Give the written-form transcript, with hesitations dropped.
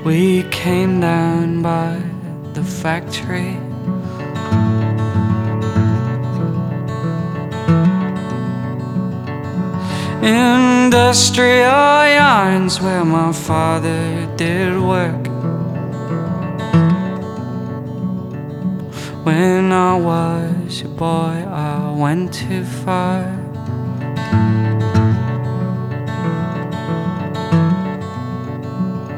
We came down by the factory. Industrial yarns where my father did work. When I was a boy, I went too far.